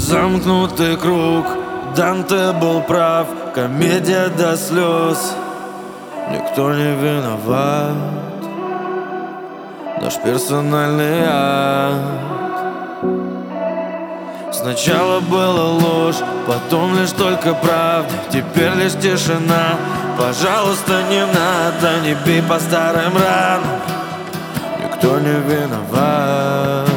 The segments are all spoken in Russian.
Замкнутый круг, Данте был прав, комедия до слез. Никто не виноват, наш персональный ад. Сначала была ложь, потом лишь только правда, теперь лишь тишина. Пожалуйста, не надо, не бей по старым ранам. Никто не виноват.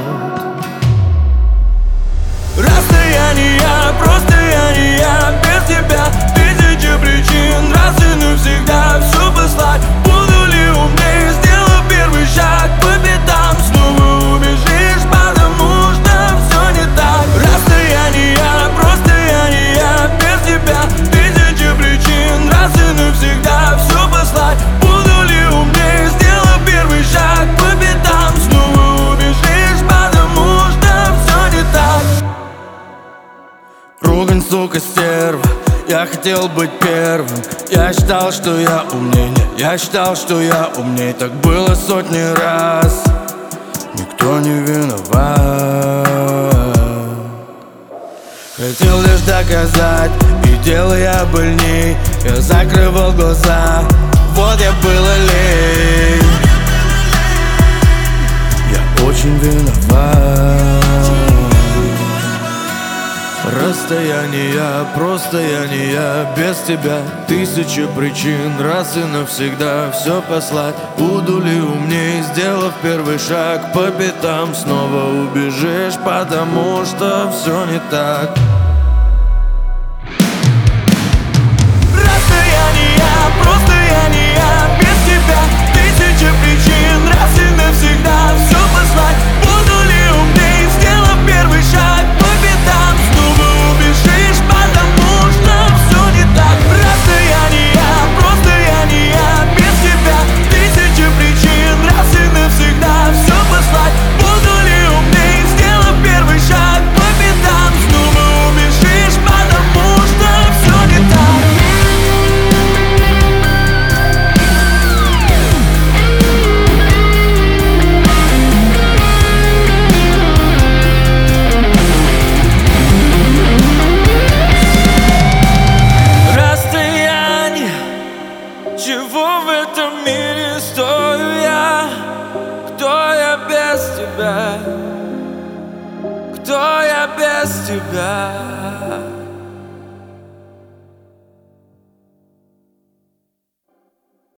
Расстояние, просто я не я, без тебя тысячи причин, раз и навсегда все послать. Буду ли умнее, сделав первый шаг по пятам, снова убежишь, потому что все не так. Расстояние, просто я не я, без тебя тысячи причин, раз и навсегда все послать. Буду ли умнее, сделав первый шаг по пятам, снова убежишь, потому что все не так. Ругань, сука, стерва, я хотел быть первым. Я считал, что я умнее, я считал, что я умнее. Так было сотни раз, никто не виноват. Хотел лишь доказать, и делая больней, я закрывал глаза, вот я был лень. Я очень виноват. Расстояние, просто я не я, без тебя тысячи причин, раз и навсегда все послать. Буду ли умнее, сделав первый шаг по пятам, снова убежишь, потому что все не так. Расстояние, просто я не я, без тебя тысячи причин, раз и навсегда все послать. Буду ли умнее, сделав первый шаг по пятам, снова убежишь, потому что все не так. Расстояние, просто я не я, без тебя тысячи причин, раз и навсегда все послать. Буду ли умнее, сделав первый шаг по пятам, снова убежишь, потому что все не так. Расстояние, чего в этом мире стою я? Кто я без тебя? Кто я без тебя?